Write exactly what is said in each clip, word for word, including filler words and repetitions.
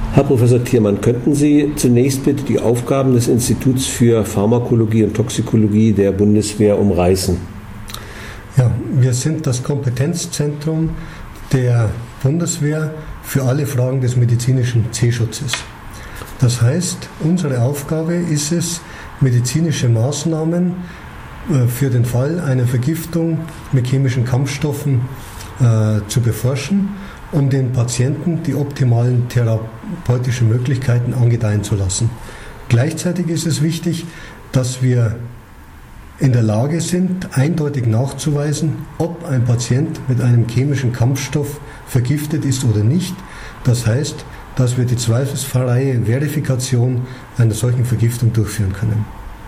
Herr Professor Thiermann, könnten Sie zunächst bitte die Aufgaben des Instituts für Pharmakologie und Toxikologie der Bundeswehr umreißen? Ja, wir sind das Kompetenzzentrum der Bundeswehr für alle Fragen des medizinischen C-Schutzes. Das heißt, unsere Aufgabe ist es, medizinische Maßnahmen für den Fall einer Vergiftung mit chemischen Kampfstoffen äh, zu beforschen, um den Patienten die optimalen therapeutischen Möglichkeiten angedeihen zu lassen. Gleichzeitig ist es wichtig, dass wir in der Lage sind, eindeutig nachzuweisen, ob ein Patient mit einem chemischen Kampfstoff vergiftet ist oder nicht. Das heißt, dass wir die zweifelsfreie Verifikation einer solchen Vergiftung durchführen können.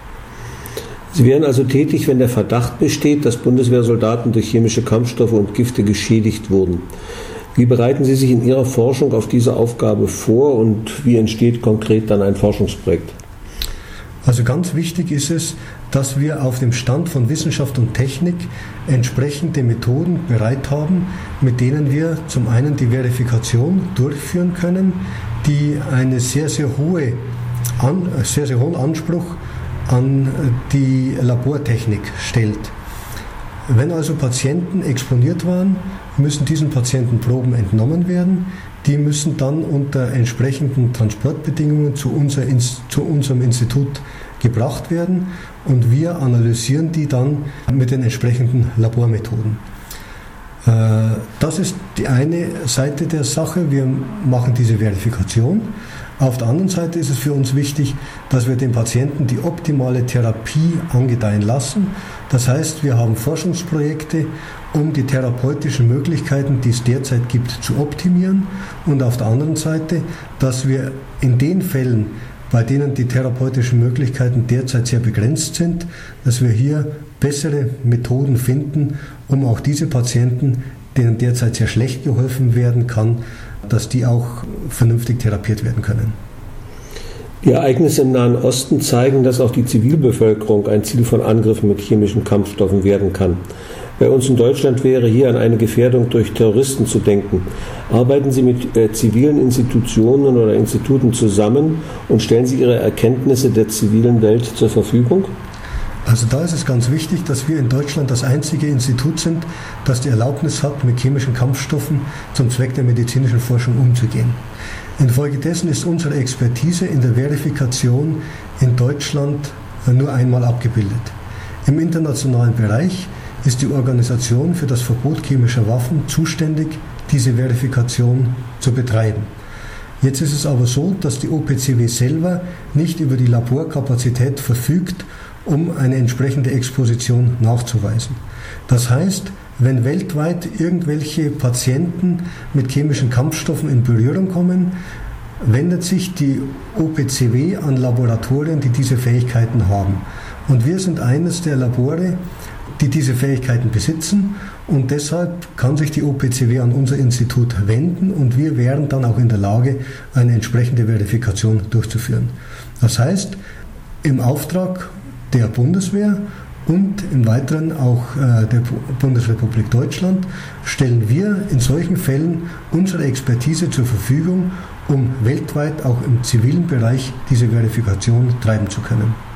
Sie wären also tätig, wenn der Verdacht besteht, dass Bundeswehrsoldaten durch chemische Kampfstoffe und Gifte geschädigt wurden. Wie bereiten Sie sich in Ihrer Forschung auf diese Aufgabe vor und wie entsteht konkret dann ein Forschungsprojekt? Also ganz wichtig ist es, dass wir auf dem Stand von Wissenschaft und Technik entsprechende Methoden bereit haben, mit denen wir zum einen die Verifikation durchführen können, die eine sehr, sehr hohe, an, sehr, sehr hohen Anspruch an die Labortechnik stellt. Wenn also Patienten exponiert waren, müssen diesen Patienten Proben entnommen werden. Die müssen dann unter entsprechenden Transportbedingungen zu, unser, zu unserem Institut gebracht werden und wir analysieren die dann mit den entsprechenden Labormethoden. Das ist die eine Seite der Sache. Wir machen diese Verifikation. Auf der anderen Seite ist es für uns wichtig, dass wir dem Patienten die optimale Therapie angedeihen lassen. Das heißt, wir haben Forschungsprojekte, um die therapeutischen Möglichkeiten, die es derzeit gibt, zu optimieren. Und auf der anderen Seite, dass wir in den Fällen, bei denen die therapeutischen Möglichkeiten derzeit sehr begrenzt sind, dass wir hier bessere Methoden finden, um auch diese Patienten, denen derzeit sehr schlecht geholfen werden kann, dass die auch vernünftig therapiert werden können. Die Ereignisse im Nahen Osten zeigen, dass auch die Zivilbevölkerung ein Ziel von Angriffen mit chemischen Kampfstoffen werden kann. Bei uns in Deutschland wäre hier an eine Gefährdung durch Terroristen zu denken. Arbeiten Sie mit äh, zivilen Institutionen oder Instituten zusammen und stellen Sie Ihre Erkenntnisse der zivilen Welt zur Verfügung? Also da ist es ganz wichtig, dass wir in Deutschland das einzige Institut sind, das die Erlaubnis hat, mit chemischen Kampfstoffen zum Zweck der medizinischen Forschung umzugehen. Infolgedessen ist unsere Expertise in der Verifikation in Deutschland nur einmal abgebildet. Im internationalen Bereich ist die Organisation für das Verbot chemischer Waffen zuständig, diese Verifikation zu betreiben. Jetzt ist es aber so, dass die O P C W selber nicht über die Laborkapazität verfügt, um eine entsprechende Exposition nachzuweisen. Das heißt, wenn weltweit irgendwelche Patienten mit chemischen Kampfstoffen in Berührung kommen, wendet sich die O P C W an Laboratorien, die diese Fähigkeiten haben. Und wir sind eines der Labore, die diese Fähigkeiten besitzen und deshalb kann sich die O P C W an unser Institut wenden und wir wären dann auch in der Lage, eine entsprechende Verifikation durchzuführen. Das heißt, im Auftrag der Bundeswehr und im Weiteren auch äh, der Bundesrepublik Deutschland stellen wir in solchen Fällen unsere Expertise zur Verfügung, um weltweit auch im zivilen Bereich diese Verifikation treiben zu können.